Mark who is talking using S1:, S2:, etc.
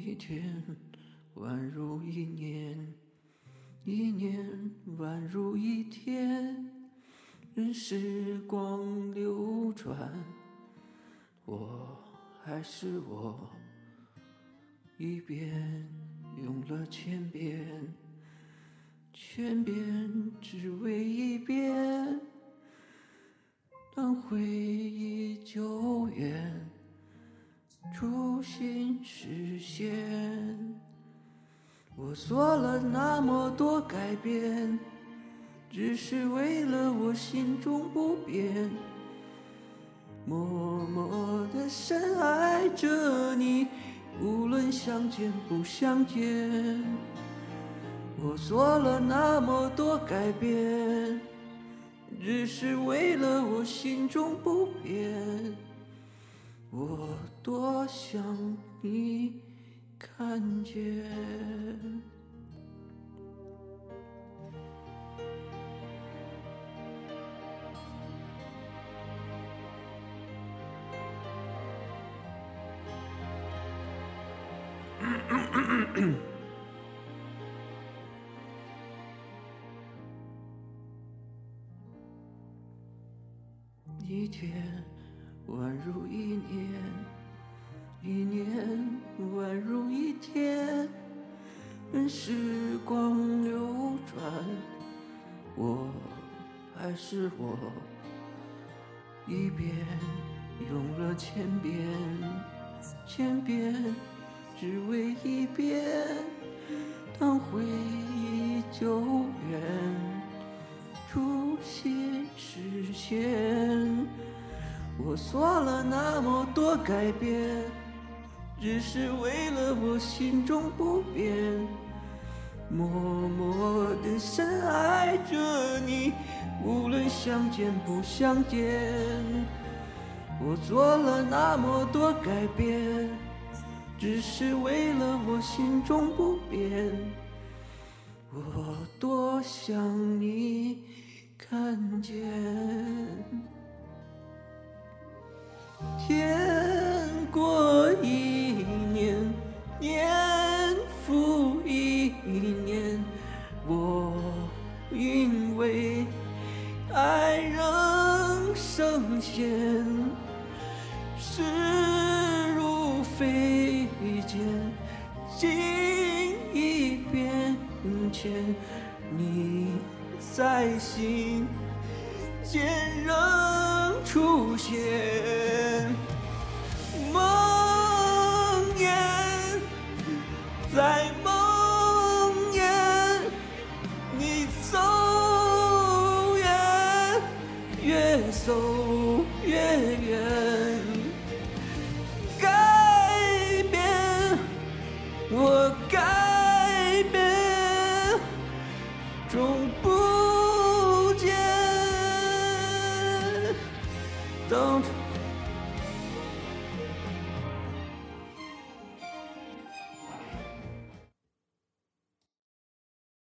S1: 一天宛如一年，一年宛如一天，任时光流转，我还是我，一遍用了千遍，千遍只为一遍。当回忆久远，初心实现，我做了那么多改变，只是为了我心中不变，默默地深爱着你，无论相见不相见。我做了那么多改变，只是为了我心中不变，我多想你看见。一天宛如一年，一年宛如一天，任时光流转，我还是我，一遍用了千遍，千遍只为一遍。当回忆久远，初心实现，我做了那么多改变，只是为了我心中不变，默默地深爱着你，无论相见不相见。我做了那么多改变，只是为了我心中不变，我多想你看见。天过一年，年复一年，我因为爱仍深陷，势如飞剑，经一变迁，你在心间仍出现。梦魇在梦魇，你走远，越走越远。改变，我改变，终不见。当初